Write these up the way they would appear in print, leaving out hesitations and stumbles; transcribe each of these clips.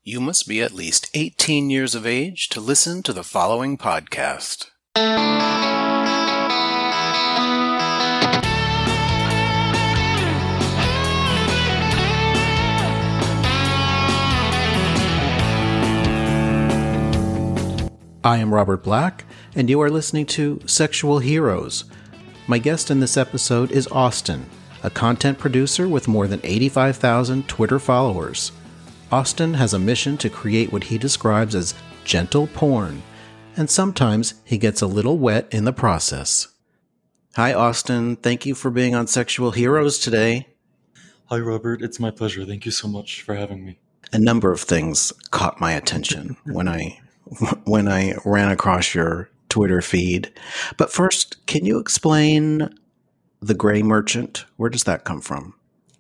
You must be at least 18 years of age to listen to the following podcast. I am Robert Black, and you are listening to Sexual Heroes. My guest in this episode is Austin, a content producer with more than 85,000 Twitter followers. Austin has a mission to create what he describes as gentle porn, and sometimes he gets a little wet in the process. Hi, Austin. Thank you for being on Sexual Heroes today. Hi, Robert. It's my pleasure. Thank you so much for having me. A number of things caught my attention when I ran across your Twitter feed. But first, can you explain the Gray Merchant? Where does that come from?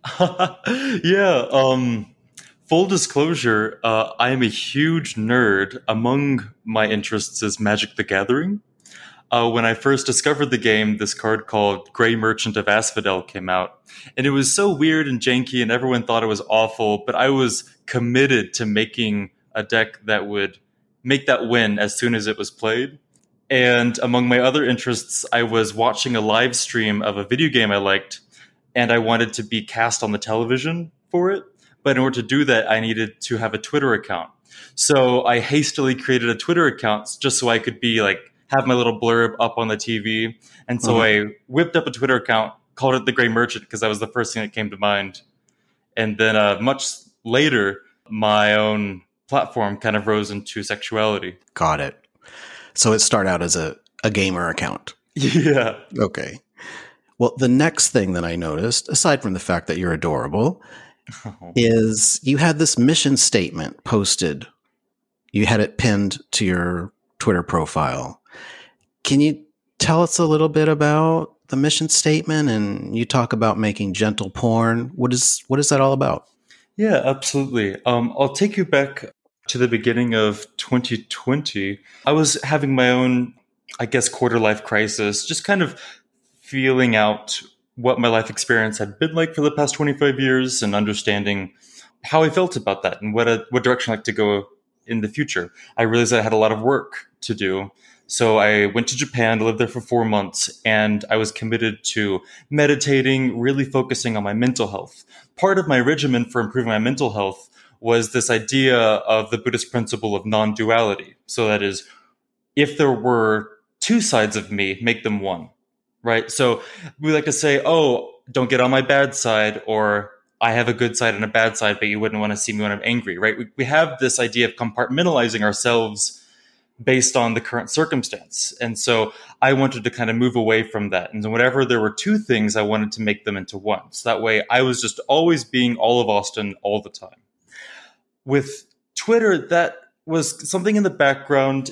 Full disclosure, I am a huge nerd. Among my interests is Magic the Gathering. When I first discovered the game, this card called Gray Merchant of Asphodel came out. And it was so weird and janky, and everyone thought it was awful, but I was committed to making a deck that would make that win as soon as it was played. And among my other interests, I was watching a live stream of a video game I liked, and I wanted to be cast on the television for it. But in order to do that, I needed to have a Twitter account. So I hastily created a Twitter account just so I could have my little blurb up on the TV. And so I whipped up a Twitter account, called it The Gray Merchant, because that was the first thing that came to mind. And then much later, my own platform kind of rose into sexuality. Got it. So it started out as a gamer account. Yeah. Okay. Well, the next thing that I noticed, aside from the fact that you're adorable, is you had this mission statement posted. You had it pinned to your Twitter profile. Can you tell us a little bit about the mission statement? And you talk about making gentle porn. What is that all about? Yeah, absolutely. I'll take you back to the beginning of 2020. I was having my own, quarter life crisis, just kind of feeling out what my life experience had been like for the past 25 years and understanding how I felt about that and what direction I'd like to go in the future. I realized I had a lot of work to do. So I went to Japan, lived there for 4 months, and I was committed to meditating, really focusing on my mental health. Part of my regimen for improving my mental health was this idea of the Buddhist principle of non-duality. So that is, if there were two sides of me, make them one. Right. So we like to say, oh, don't get on my bad side, or I have a good side and a bad side, but you wouldn't want to see me when I'm angry. Right. We have this idea of compartmentalizing ourselves based on the current circumstance. And so I wanted to kind of move away from that. And whenever there were two things, I wanted to make them into one. So that way I was just always being all of Austin all the time. With Twitter, that was something in the background.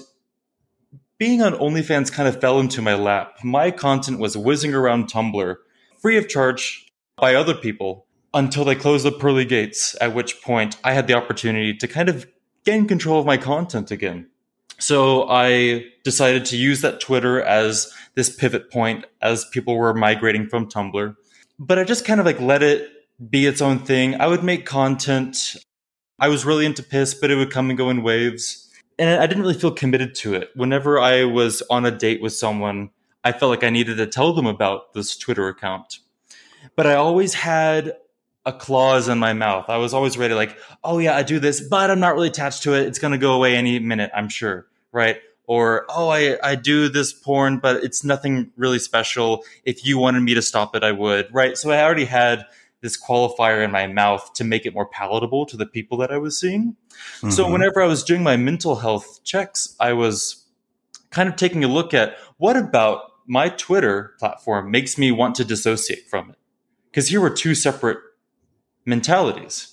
Being on OnlyFans kind of fell into my lap. My content was whizzing around Tumblr, free of charge by other people, until they closed the pearly gates, at which point I had the opportunity to kind of gain control of my content again. So I decided to use that Twitter as this pivot point as people were migrating from Tumblr. But I just kind of let it be its own thing. I would make content. I was really into piss, but it would come and go in waves. And I didn't really feel committed to it. Whenever I was on a date with someone, I felt like I needed to tell them about this Twitter account. But I always had a clause in my mouth. I was always ready, oh yeah, I do this, but I'm not really attached to it. It's going to go away any minute, I'm sure, right? Or, oh, I do this porn, but it's nothing really special. If you wanted me to stop it, I would, right? So I already had this qualifier in my mouth to make it more palatable to the people that I was seeing. Mm-hmm. So whenever I was doing my mental health checks, I was kind of taking a look at what about my Twitter platform makes me want to dissociate from it. Because here were two separate mentalities.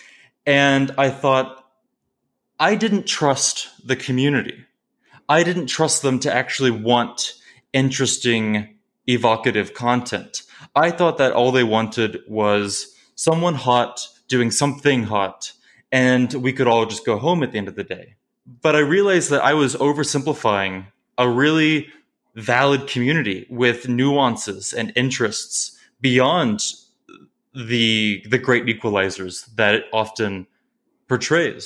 And I thought, I didn't trust the community. I didn't trust them to actually want interesting, evocative content. I thought that all they wanted was someone hot doing something hot, and we could all just go home at the end of the day. But I realized that I was oversimplifying a really valid community with nuances and interests beyond the great equalizers that it often portrays.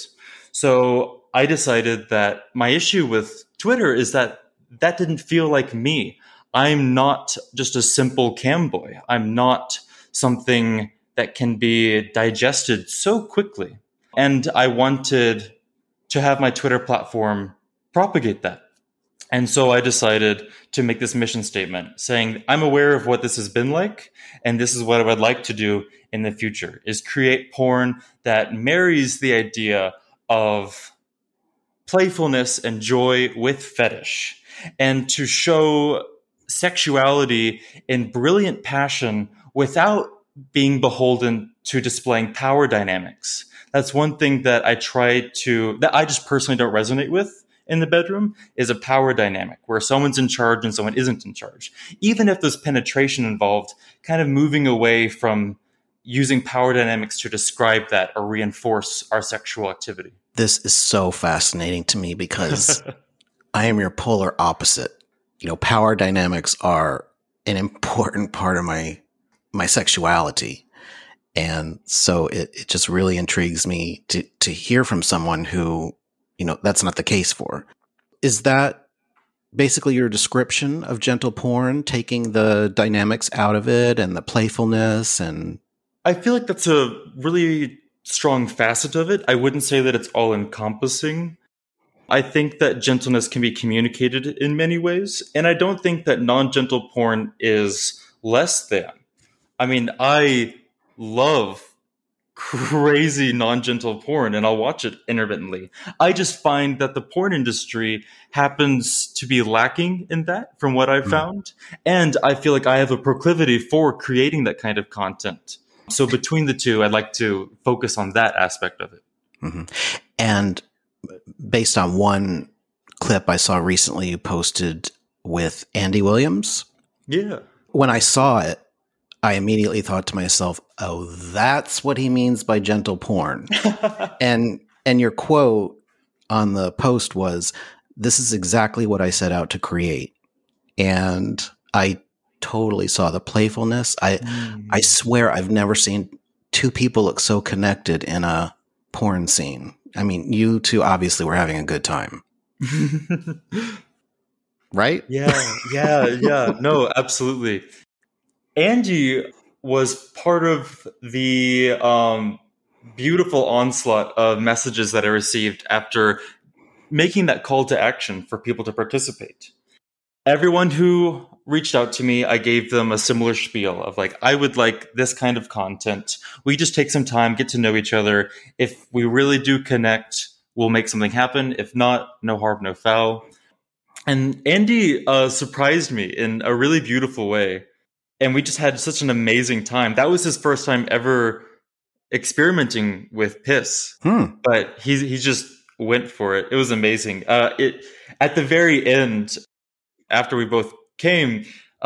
So I decided that my issue with Twitter is that didn't feel like me. I'm not just a simple camboy. I'm not something that can be digested so quickly. And I wanted to have my Twitter platform propagate that. And so I decided to make this mission statement saying, I'm aware of what this has been like, and this is what I would like to do in the future, is create porn that marries the idea of playfulness and joy with fetish, and to show sexuality in brilliant passion without being beholden to displaying power dynamics. That's one thing that that I just personally don't resonate with in the bedroom, is a power dynamic where someone's in charge and someone isn't in charge. Even if there's penetration involved, kind of moving away from using power dynamics to describe that or reinforce our sexual activity. This is so fascinating to me because I am your polar opposite. Power dynamics are an important part of my sexuality. And so it just really intrigues me to hear from someone who, that's not the case for. Is that basically your description of gentle porn, taking the dynamics out of it and the playfulness? And I feel like that's a really strong facet of it. I wouldn't say that it's all encompassing. I think that gentleness can be communicated in many ways. And I don't think that non-gentle porn is less than. I mean, I love crazy non-gentle porn and I'll watch it intermittently. I just find that the porn industry happens to be lacking in that from what I've found. And I feel like I have a proclivity for creating that kind of content. So between the two, I'd like to focus on that aspect of it. Mm-hmm. And based on one clip I saw recently you posted with Andy Williams. Yeah. When I saw it, I immediately thought to myself, oh, that's what he means by gentle porn. and your quote on the post was, this is exactly what I set out to create. And I totally saw the playfulness. I swear I've never seen two people look so connected in a porn scene. I mean, you two obviously were having a good time. Right? Yeah. No, absolutely. Andy was part of the beautiful onslaught of messages that I received after making that call to action for people to participate. Everyone who reached out to me, I gave them a similar spiel of like, I would like this kind of content. We just take some time, get to know each other. If we really do connect, we'll make something happen. If not, no harm, no foul. And Andy surprised me in a really beautiful way. And we just had such an amazing time. That was his first time ever experimenting with piss. But he just went for it. It was amazing. At the very end, after we both came,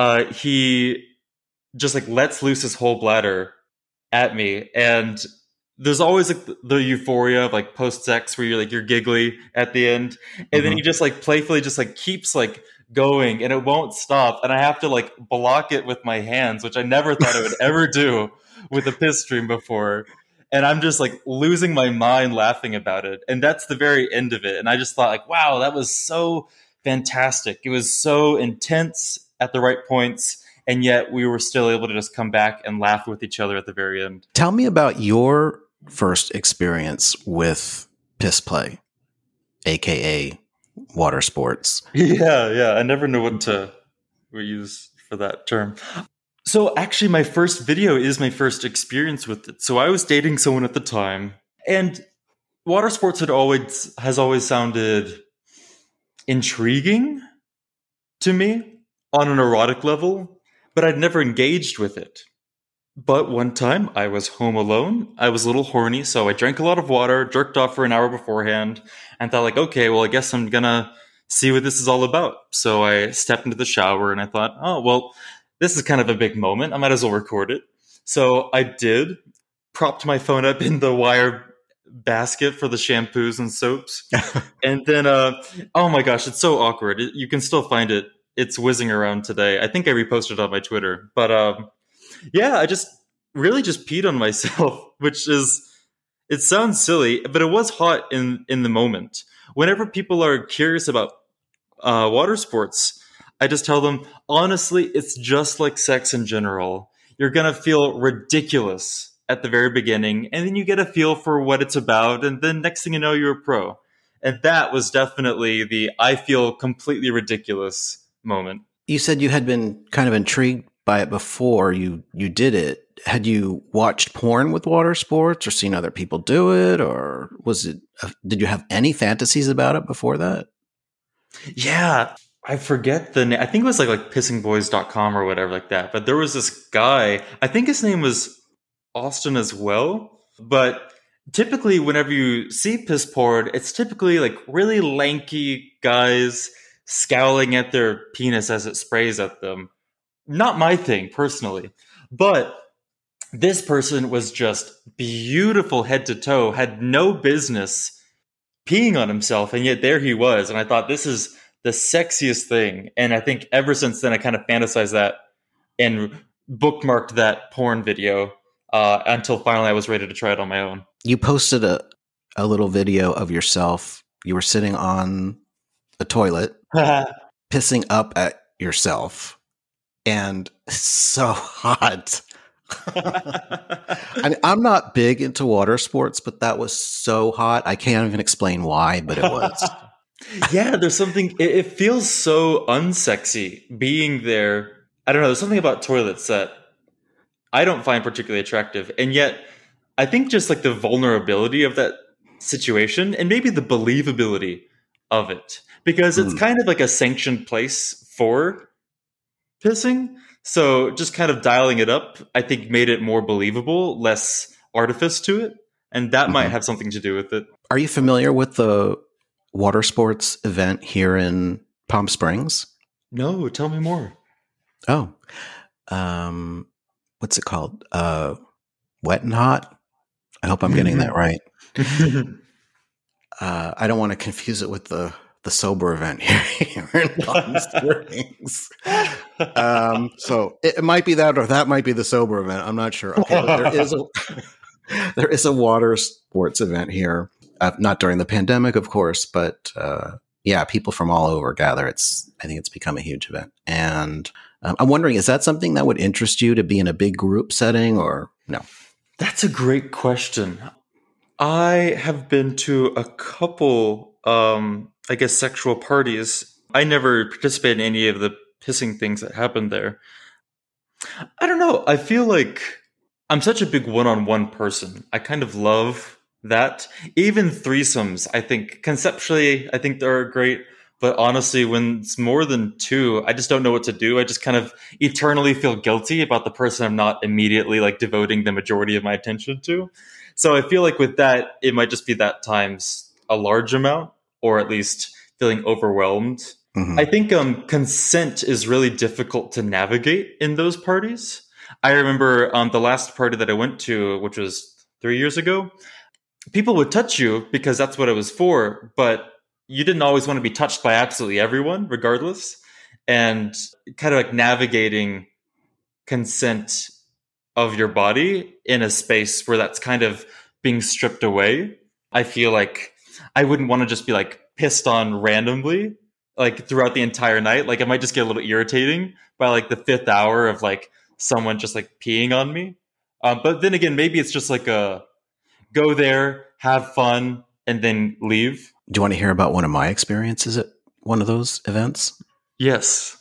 he just like lets loose his whole bladder at me. And there's always like the euphoria of like post-sex where you're giggly at the end. And then he just like playfully just like keeps like going and it won't stop. And I have to like block it with my hands, which I never thought I would ever do with a piss stream before. And I'm just like losing my mind laughing about it. And that's the very end of it. And I just thought like, wow, that was so fantastic. It was so intense at the right points. And yet we were still able to just come back and laugh with each other at the very end. Tell me about your first experience with piss play, AKA water sports. Yeah. I never know what to use for that term. So actually my first video is my first experience with it. So I was dating someone at the time and water sports has always sounded intriguing to me on an erotic level, but I'd never engaged with it. But one time I was home alone. I was a little horny, so I drank a lot of water, jerked off for an hour beforehand, and thought like, okay, well, I guess I'm gonna see what this is all about. So I stepped into the shower and I thought, oh, well, this is kind of a big moment. I might as well record it. So I did, propped my phone up in the wire basket for the shampoos and soaps. And then, oh my gosh, it's so awkward. You can still find it. It's whizzing around today. I think I reposted it on my Twitter. But yeah, I just really just peed on myself, which is It sounds silly, but it was hot in the moment. Whenever people are curious about water sports, I just tell them, honestly, it's just like sex in general. You're going to feel ridiculous at the very beginning, and then you get a feel for what it's about, and then next thing you know, you're a pro. And that was definitely the I feel completely ridiculous moment. You said you had been kind of intrigued by it before you did it. Had you watched porn with water sports or seen other people do it, or was it? Did you have any fantasies about it before that? Yeah, I forget the name. I think it was like pissingboys.com or whatever like that. But there was this guy, I think his name was Austin as well. But typically whenever you see piss porn, it's typically like really lanky guys scowling at their penis as it sprays at them. Not my thing personally. But this person was just beautiful head to toe, had no business peeing on himself, and yet there he was. And I thought, this is the sexiest thing. And I think ever since then, I kind of fantasized that and bookmarked that porn video until finally I was ready to try it on my own. You posted a little video of yourself. You were sitting on a toilet, pissing up at yourself, and it's so hot. I mean, I'm not big into water sports, but that was so hot. I can't even explain why, but it was. Yeah, there's something, it feels so unsexy being there. I don't know, there's something about toilets that I don't find particularly attractive. And yet, I think just like the vulnerability of that situation and maybe the believability of it, because it's kind of like a sanctioned place for pissing. So just kind of dialing it up, I think made it more believable, less artifice to it. And that might have something to do with it. Are you familiar with the water sports event here in Palm Springs? No, tell me more. Oh, what's it called? Wet and Hot? I hope I'm getting that right. I don't want to confuse it with the sober event here in Palm Springs. So it might be that, or that might be the sober event. I'm not sure. Okay, but there is a water sports event here. Not during the pandemic, of course, but yeah, people from all over gather. I think it's become a huge event. And I'm wondering, is that something that would interest you to be in a big group setting or no? That's a great question. I have been to a couple, I guess, sexual parties. I never participated in any of the pissing things that happened there. I don't know. I feel like I'm such a big one-on-one person. I kind of love that. Even threesomes, I think, conceptually, I think they're great. But honestly, when it's more than two, I just don't know what to do. I just kind of eternally feel guilty about the person I'm not immediately like devoting the majority of my attention to. So I feel like with that, it might just be that times a large amount, or at least feeling overwhelmed. Mm-hmm. I think consent is really difficult to navigate in those parties. I remember the last party that I went to, which was 3 years ago, people would touch you because that's what it was for, but you didn't always want to be touched by absolutely everyone, regardless. And kind of like navigating consent of your body in a space where that's kind of being stripped away. I feel like I wouldn't want to just be like pissed on randomly, like throughout the entire night. Like it might just get a little irritating by like the 5th hour of like someone just like peeing on me. But then again, maybe it's just like a go there, have fun, and then leave. Do you want to hear about one of my experiences at one of those events? Yes.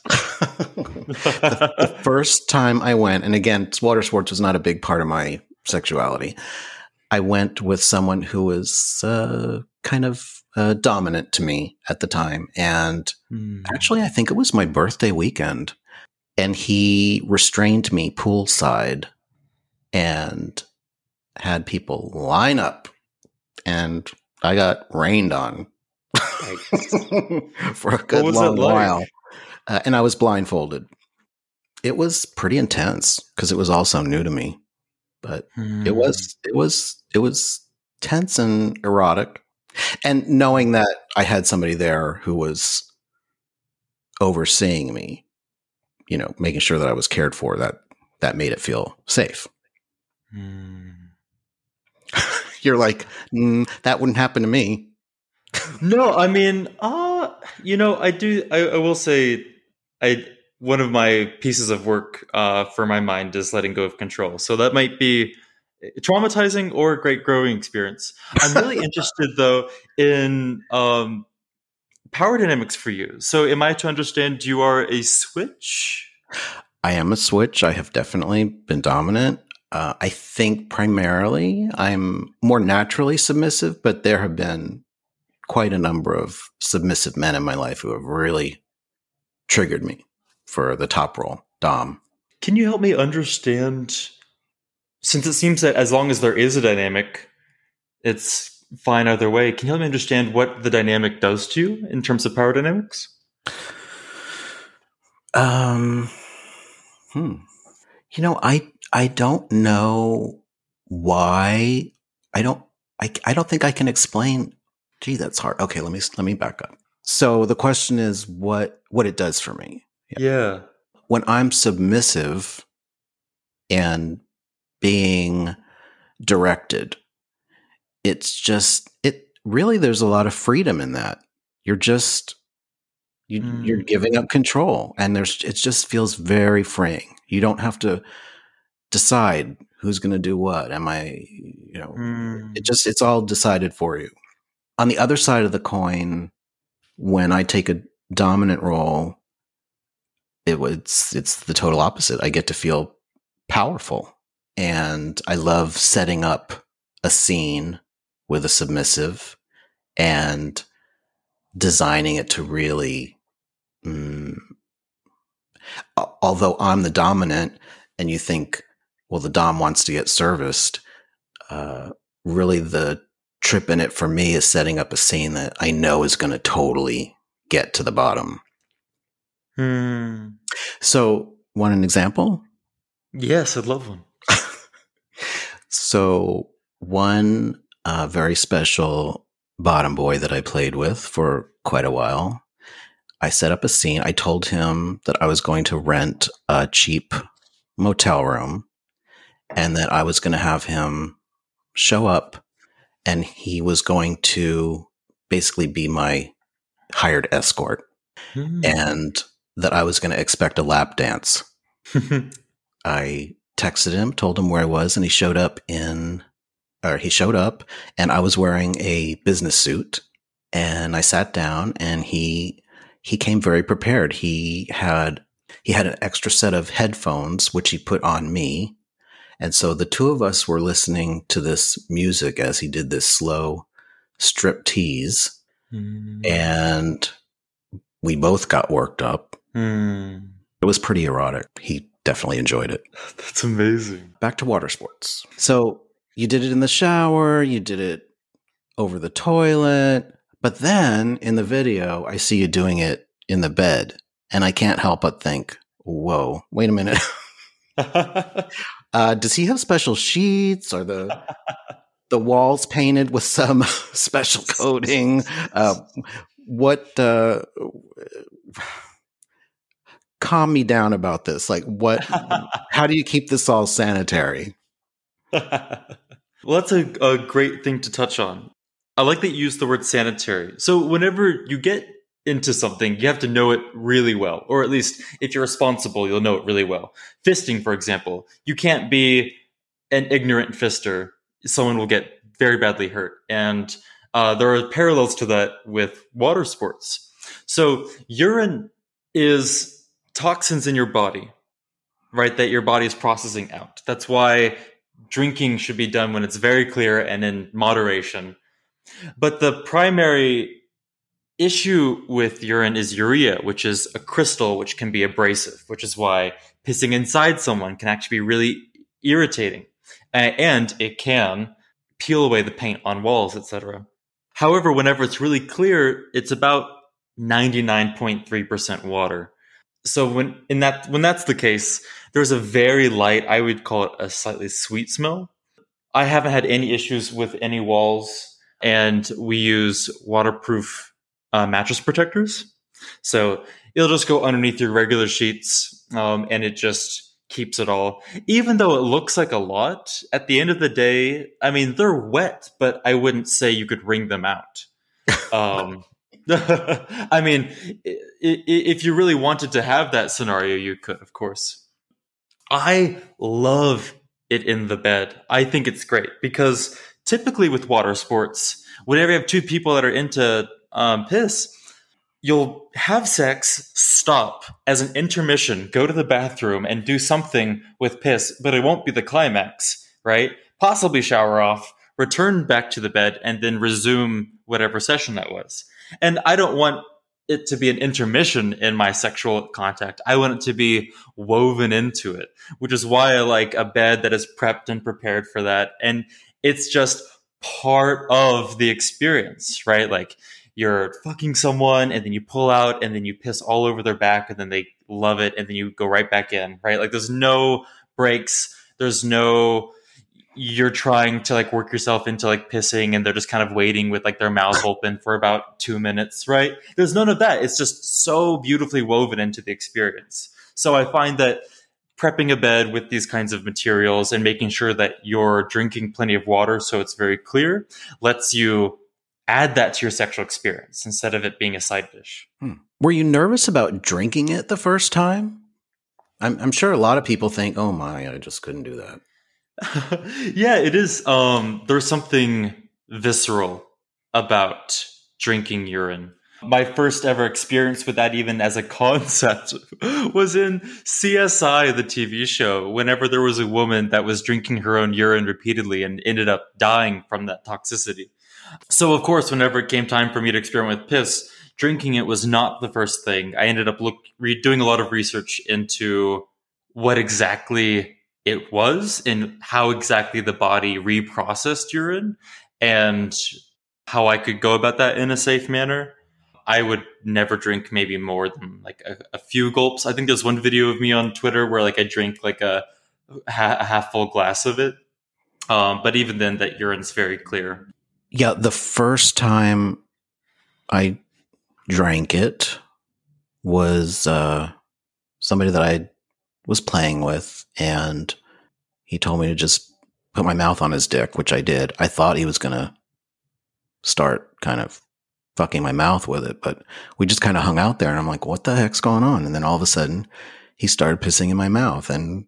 the first time I went, and again, water sports was not a big part of my sexuality. I went with someone who was kind of dominant to me at the time. And actually, I think it was my birthday weekend. And he restrained me poolside and had people line up. And I got rained on for a good long while. And I was blindfolded. It was pretty intense because it was all so new to me. But it was tense and erotic. And knowing that I had somebody there who was overseeing me, you know, making sure that I was cared for, that made it feel safe. You're like, that wouldn't happen to me. No, I mean, I do. I will say, one of my pieces of work for my mind is letting go of control. So that might be traumatizing or a great growing experience. I'm really interested, though, in power dynamics for you. So, am I to understand you are a switch? I am a switch. I have definitely been dominant. I think primarily I'm more naturally submissive, but there have been quite a number of submissive men in my life who have really triggered me for the top role, Dom. Can you help me understand, since it seems that as long as there is a dynamic, it's fine either way. Can you help me understand what the dynamic does to you in terms of power dynamics? I don't know why. I don't think I can explain. Gee, that's hard. Okay, let me back up. So the question is what it does for me. Yeah. When I'm submissive and being directed, there's a lot of freedom in that. You're giving up control, and it just feels very freeing. You don't have to decide who's going to do what. It's all decided for you. On the other side of the coin, when I take a dominant role, it's the total opposite. I get to feel powerful, and I love setting up a scene with a submissive and designing it to really, although I'm the dominant and you think, well, the Dom wants to get serviced, really the trip in it for me is setting up a scene that I know is going to totally get to the bottom. So, want an example? Yes, I'd love one. So, one very special bottom boy that I played with for quite a while, I set up a scene. I told him that I was going to rent a cheap motel room and that I was going to have him show up, and he was going to basically be my hired escort, and that I was going to expect a lap dance. I texted him, told him where I was, and he showed up, and I was wearing a business suit, and I sat down, and he came very prepared. He had an extra set of headphones, which he put on me. And so the two of us were listening to this music as he did this slow strip tease. And we both got worked up. It was pretty erotic. He definitely enjoyed it. That's amazing. Back to water sports. So you did it in the shower, you did it over the toilet, but then in the video, I see you doing it in the bed. And I can't help but think, whoa, wait a minute. Does he have special sheets? Or the walls painted with some special coating? Calm me down about this. Like, how do you keep this all sanitary? Well, that's a great thing to touch on. I like that you use the word sanitary. So whenever you get into something, you have to know it really well. Or at least if you're responsible, you'll know it really well. Fisting, for example. You can't be an ignorant fister. Someone will get very badly hurt. And there are parallels to that with water sports. So urine is toxins in your body, right, that your body is processing out. That's why drinking should be done when it's very clear and in moderation. But the primary issue with urine is urea, which is a crystal which can be abrasive, which is why pissing inside someone can actually be really irritating. And it can peel away the paint on walls, etc. However, whenever it's really clear, it's about 99.3% water. So when that's the case, there's a very light, I would call it a slightly sweet smell. I haven't had any issues with any walls, and we use waterproof mattress protectors. So it'll just go underneath your regular sheets, and it just keeps it all. Even though it looks like a lot, at the end of the day, I mean, they're wet, but I wouldn't say you could wring them out. I mean, if you really wanted to have that scenario, you could, of course. I love it in the bed. I think it's great because typically with water sports, whenever you have two people that are into piss, you'll have sex, stop as an intermission, go to the bathroom and do something with piss, but it won't be the climax, right? Possibly shower off, return back to the bed, and then resume whatever session that was. And I don't want it to be an intermission in my sexual contact. I want it to be woven into it, which is why I like a bed that is prepped and prepared for that. And it's just part of the experience, right? Like you're fucking someone and then you pull out and then you piss all over their back and then they love it and then you go right back in, right? Like there's no breaks. There's no, you're trying to like work yourself into like pissing and they're just kind of waiting with like their mouth open for about 2 minutes, right? There's none of that. It's just so beautifully woven into the experience. So I find that prepping a bed with these kinds of materials and making sure that you're drinking plenty of water so it's very clear lets you add that to your sexual experience instead of it being a side dish. Were you nervous about drinking it the first time? I'm sure a lot of people think, oh my, I just couldn't do that. Yeah, it is. There's something visceral about drinking urine. My first ever experience with that, even as a concept, was in CSI, the TV show, whenever there was a woman that was drinking her own urine repeatedly and ended up dying from that toxicity. So, of course, whenever it came time for me to experiment with piss, drinking it was not the first thing. I ended up doing a lot of research into what exactly it was and how exactly the body reprocessed urine and how I could go about that in a safe manner. I would never drink maybe more than like a few gulps. I think there's one video of me on Twitter where like I drink like a half full glass of it. But even then that urine's very clear. Yeah. The first time I drank it was somebody that I was playing with, and he told me to just put my mouth on his dick, which I did. I thought he was going to start kind of fucking my mouth with it, but we just kind of hung out there, and I'm like, what the heck's going on? And then all of a sudden he started pissing in my mouth, and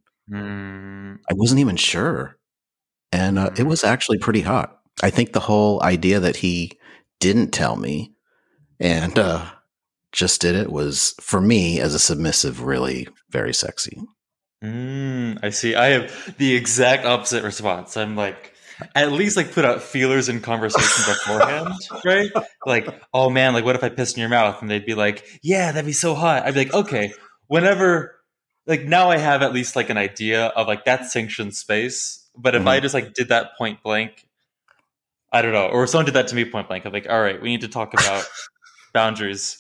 I wasn't even sure. And it was actually pretty hot. I think the whole idea that he didn't tell me and just did it was, for me as a submissive, really very sexy. I see. I have the exact opposite response. I'm like, at least like put out feelers in conversation beforehand, right? Like, oh man, like what if I pissed in your mouth? And they'd be like, yeah, that'd be so hot. I'd be like, okay, whenever, like now I have at least like an idea of like that sanctioned space. But if I just like did that point blank, I don't know. Or someone did that to me point blank. I'm like, all right, we need to talk about boundaries.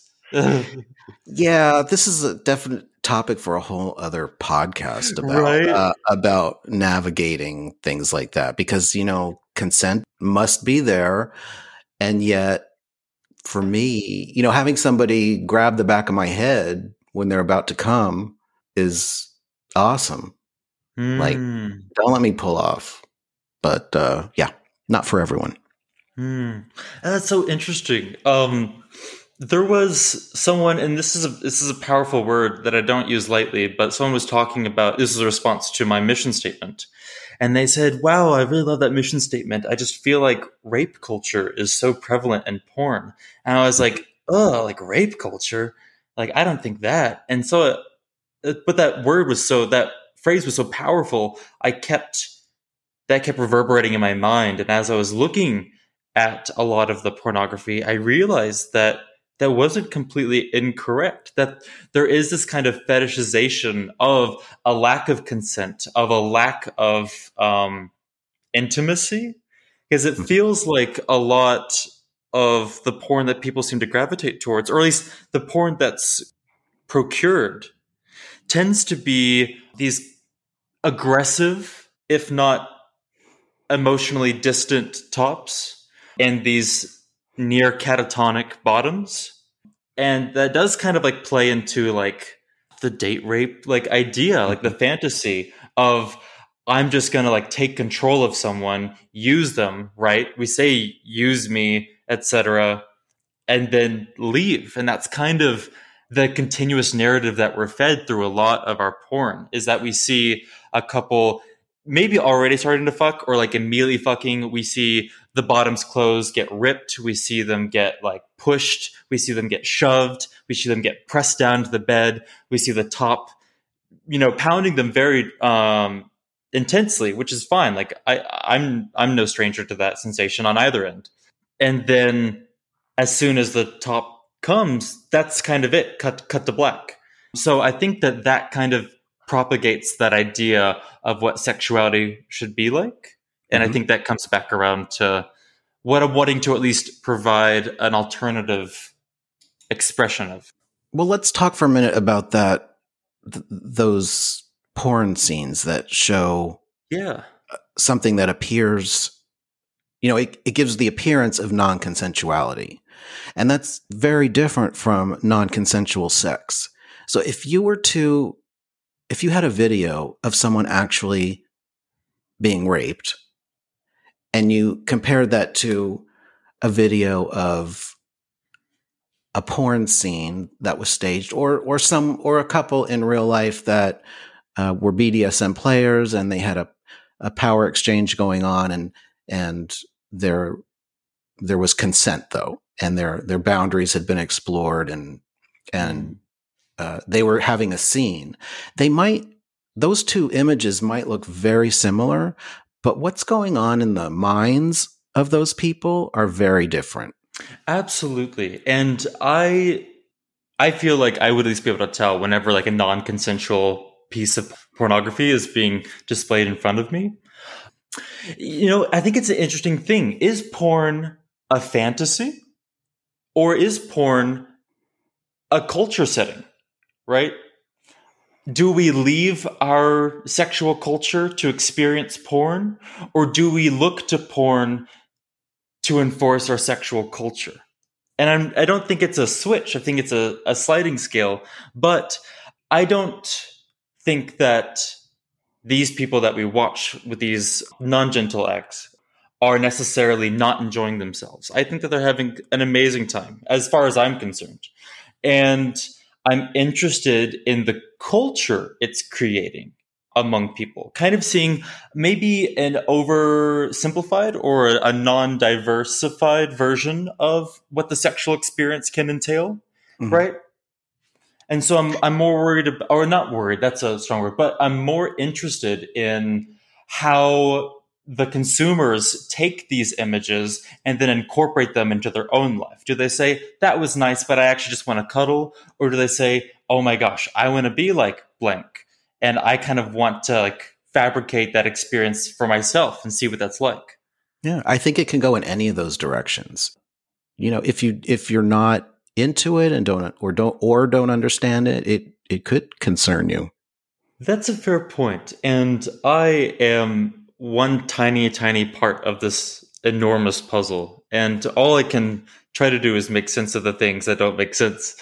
Yeah, this is a definite topic for a whole other podcast about navigating things like that, because, you know, consent must be there. And yet for me, you know, having somebody grab the back of my head when they're about to come is awesome. Like, don't let me pull off. But yeah, not for everyone. That's so interesting. There was someone, and this is a powerful word that I don't use lightly, but someone was talking about, this is a response to my mission statement. And they said, wow, I really love that mission statement. I just feel like rape culture is so prevalent in porn. And I was like, oh, like rape culture? Like, I don't think that. And so, but that phrase was so powerful. That kept reverberating in my mind. And as I was looking at a lot of the pornography, I realized that wasn't completely incorrect, that there is this kind of fetishization of a lack of consent, of a lack of intimacy, because it feels like a lot of the porn that people seem to gravitate towards, or at least the porn that's procured, tends to be these aggressive, if not emotionally distant tops and these near catatonic bottoms. And that does kind of like play into like the date rape like idea, like the fantasy of I'm just going to like take control of someone, use them, right? We say use me, etc., and then leave. And that's kind of the continuous narrative that we're fed through a lot of our porn, is that we see a couple maybe already starting to fuck or like immediately fucking. We see the bottom's clothes get ripped. We see them get like pushed. We see them get shoved. We see them get pressed down to the bed. We see the top, pounding them very intensely, which is fine. Like I'm no stranger to that sensation on either end. And then as soon as the top comes, that's kind of it. Cut to black. So I think that kind of propagates that idea of what sexuality should be like. And I think that comes back around to what I'm wanting to at least provide an alternative expression of. Well, let's talk for a minute about that. Those porn scenes that show something that appears, it gives the appearance of non-consensuality. And that's very different from non-consensual sex. So if you had a video of someone actually being raped and you compared that to a video of a porn scene that was staged or a couple in real life that were BDSM players and they had a power exchange going on and there was consent though, and their boundaries had been explored and they were having a scene. Those two images might look very similar, but what's going on in the minds of those people are very different. Absolutely. And I feel like I would at least be able to tell whenever like a non-consensual piece of pornography is being displayed in front of me. I think it's an interesting thing. Is porn a fantasy or is porn a culture setting, right? Do we leave our sexual culture to experience porn, or do we look to porn to enforce our sexual culture? And I don't think it's a switch. I think it's a sliding scale. But I don't think that these people that we watch with these non-gentle acts are necessarily not enjoying themselves. I think that they're having an amazing time, as far as I'm concerned. And I'm interested in the culture it's creating among people, kind of seeing maybe an oversimplified or a non-diversified version of what the sexual experience can entail, right? And so I'm more worried about, or not worried, that's a strong word, but I'm more interested in how the consumers take these images and then incorporate them into their own life. Do they say, that was nice, but I actually just want to cuddle? Or do they say, oh my gosh, I want to be like blank, and I kind of want to like fabricate that experience for myself and see what that's like? Yeah, I think it can go in any of those directions. If you're not into it and don't understand it, it could concern you. That's a fair point. And I am one tiny part of this enormous puzzle. And all I can try to do is make sense of the things that don't make sense.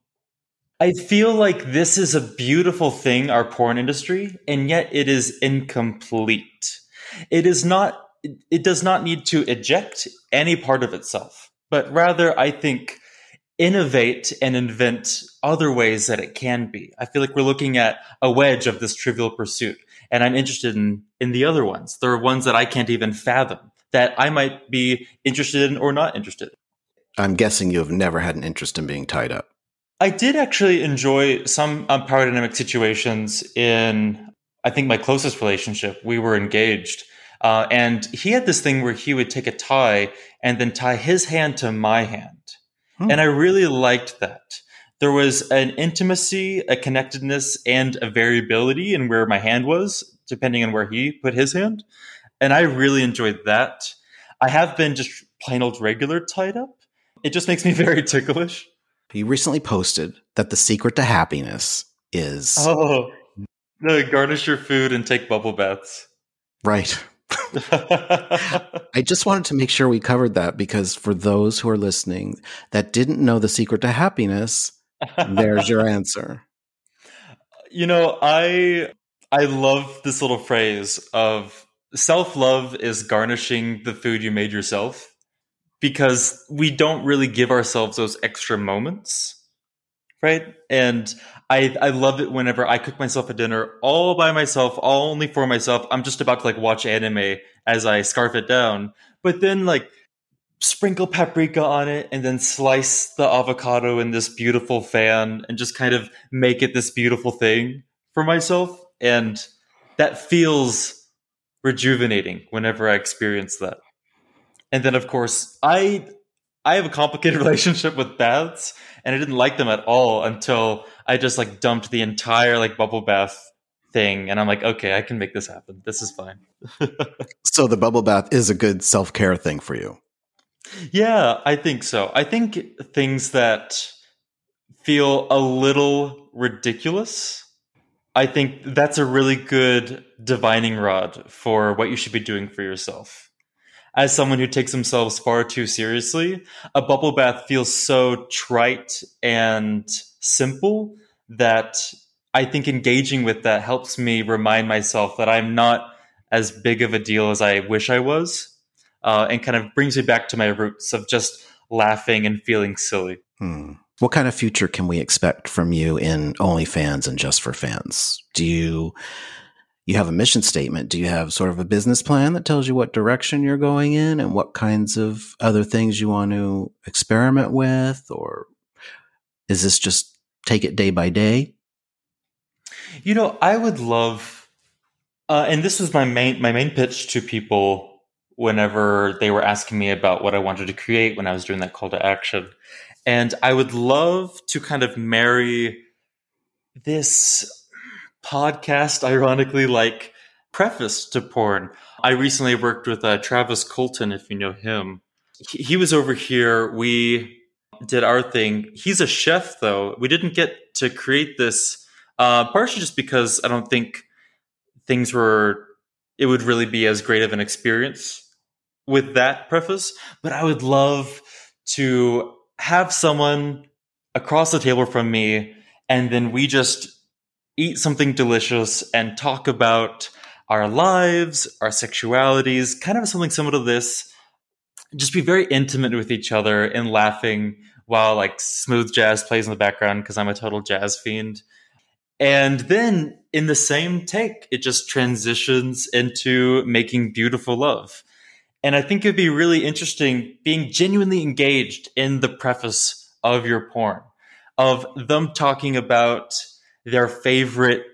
I feel like this is a beautiful thing, our porn industry, and yet it is incomplete. It does not need to eject any part of itself, but rather, I think, innovate and invent other ways that it can be. I feel like we're looking at a wedge of this Trivial Pursuit, and I'm interested in the other ones. There are ones that I can't even fathom that I might be interested in or not interested in. I'm guessing you have never had an interest in being tied up. I did actually enjoy some power dynamic situations in, I think, my closest relationship. We were engaged, and he had this thing where he would take a tie and then tie his hand to my hand. And I really liked that. There was an intimacy, a connectedness, and a variability in where my hand was, depending on where he put his hand. And I really enjoyed that. I have been just plain old regular tied up. It just makes me very ticklish. You recently posted that the secret to happiness is... garnish your food and take bubble baths. Right. I just wanted to make sure we covered that, because for those who are listening that didn't know the secret to happiness, there's your answer. I love this little phrase of self-love is garnishing the food you made yourself, because we don't really give ourselves those extra moments, right? And I love it whenever I cook myself a dinner all by myself, all only for myself. I'm just about to like watch anime as I scarf it down, but then like sprinkle paprika on it and then slice the avocado in this beautiful fan and just kind of make it this beautiful thing for myself. And that feels rejuvenating whenever I experience that. And then, of course, I have a complicated relationship with baths, and I didn't like them at all until I just like dumped the entire like bubble bath thing, and I'm like, okay, I can make this happen. This is fine. So the bubble bath is a good self-care thing for you. Yeah, I think so. I think things that feel a little ridiculous, I think that's a really good divining rod for what you should be doing for yourself. As someone who takes themselves far too seriously, a bubble bath feels so trite and simple that I think engaging with that helps me remind myself that I'm not as big of a deal as I wish I was, and kind of brings me back to my roots of just laughing and feeling silly. What kind of future can we expect from you in OnlyFans and Just for Fans? Do you have a mission statement? Do you have sort of a business plan that tells you what direction you're going in and what kinds of other things you want to experiment with? Or is this just take it day by day? I would love, and this was my main pitch to people whenever they were asking me about what I wanted to create when I was doing that call to action. And I would love to kind of marry this podcast, ironically, like preface to porn. I recently worked with Travis Colton, if you know him. He was over here. We did our thing. He's a chef, though. We didn't get to create this, partially just because I don't think it would really be as great of an experience with that preface. But I would love to have someone across the table from me, and then we just eat something delicious and talk about our lives, our sexualities, kind of something similar to this. Just be very intimate with each other and laughing while like smooth jazz plays in the background, because I'm a total jazz fiend. And then in the same take, it just transitions into making beautiful love. And I think it'd be really interesting being genuinely engaged in the preface of your porn, of them talking about their favorite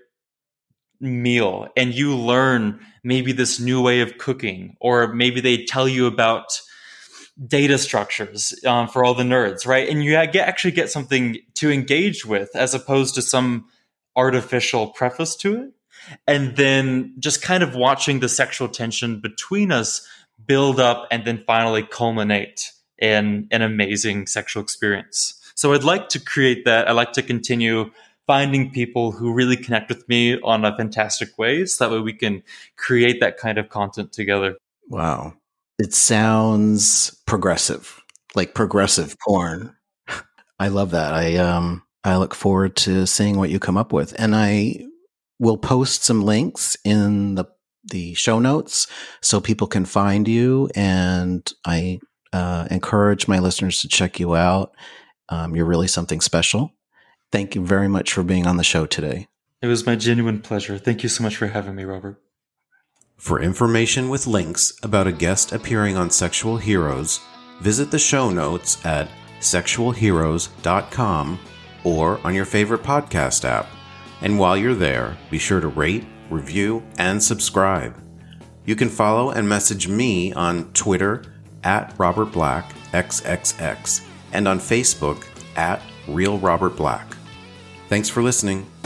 meal, and you learn maybe this new way of cooking, or maybe they tell you about data structures for all the nerds, right? And you actually get something to engage with as opposed to some artificial preface to it. And then just kind of watching the sexual tension between us build up and then finally culminate in an amazing sexual experience. So I'd like to create that. I like to continue finding people who really connect with me on a fantastic way, so that way we can create that kind of content together. Wow. It sounds progressive, like progressive porn. I love that. I look forward to seeing what you come up with. And I will post some links in the show notes so people can find you. And I encourage my listeners to check you out. You're really something special. Thank you very much for being on the show today. It was my genuine pleasure. Thank you so much for having me, Robert. For information with links about a guest appearing on Sexual Heroes, visit the show notes at sexualheroes.com or on your favorite podcast app. And while you're there, be sure to rate, review, and subscribe. You can follow and message me on Twitter at Robert Black XXX and on Facebook at Real Robert Black. Thanks for listening.